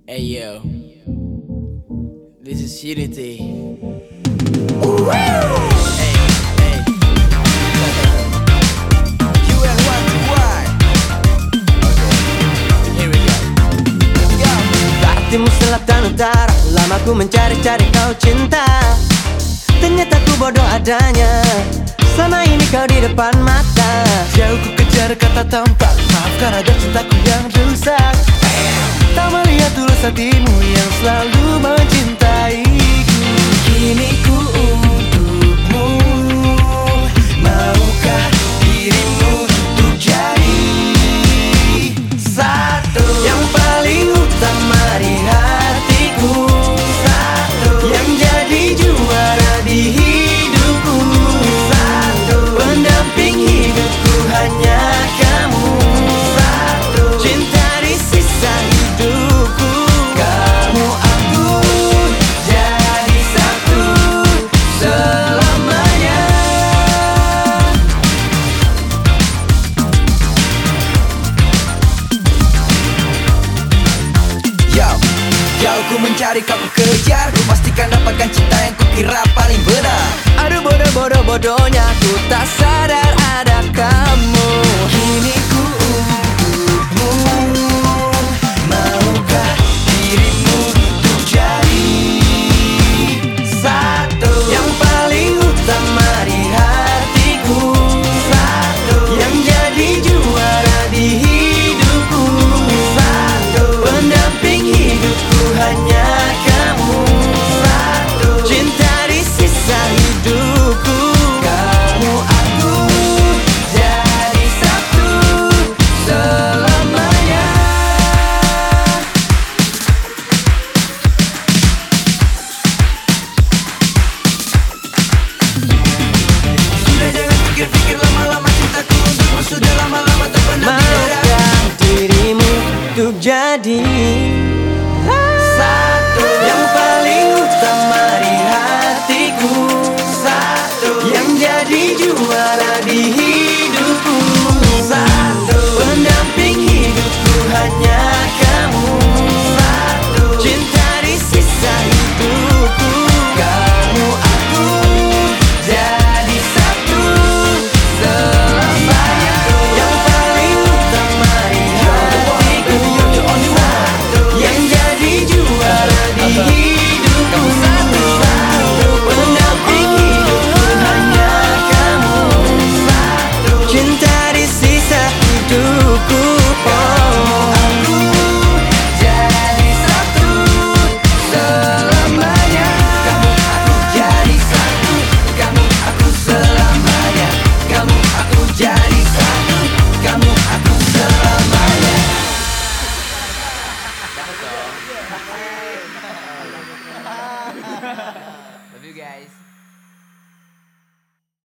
Hey yo, this is Unity. Hey, you and what to why? Okay, here we go. Let's go. Hatimu selatan utara, lama ku mencari-cari kau cinta. Ternyata ku bodoh adanya, selama ini kau di depan mata. Jauh ku kejar kata tampak, maafkan ada cintaku yang rusak. Tak melihat tulus hatimu yang selalu mencintaiku. Kini ku untukmu, maukah dirimu untuk jadi satu yang paling utama di hatiku, satu yang jadi juara di hidupku, satu pendamping hidupku hanya kamu, satu cinta di sisa hidupku. Kamu aku jadi satu selamanya. Yo, jauh ku mencari kau ku kejar, ku pastikan dapatkan cinta yang ku kira paling benar. Aduh bodohnya ku tak sadar ada kamu. Kini ku untukmu, maukah dirimu untuk jadi satu yang paling utama di hatiku, satu yang jadi juara di hidupku, satu pendamping hidupku hanya kamu, satu cinta di sisa hidupku. Kamu aku jadi satu selamanya. Sudah jangan pikir-pikir lama-lama, cintaku untukmu sudah lama-lama terpendam di dada. Maukah dirimu untuk jadi satu yang paling utama di hatiku, satu yang jadi juara di hidupku, satu pendamping hidupku hanya kamu, satu cinta di sisa hidupku. Kamu aku jadi satu selamanya yang paling utama di hatiku, satu yang jadi juara di hidupku, satu pendamping hidupku hanya kamu, satu cinta di sisa hidupku. Aku jadi satu selamanya. Kamu aku jadi satu, kamu aku selamanya. Kamu aku jadi satu, kamu aku selamanya. Love you guys.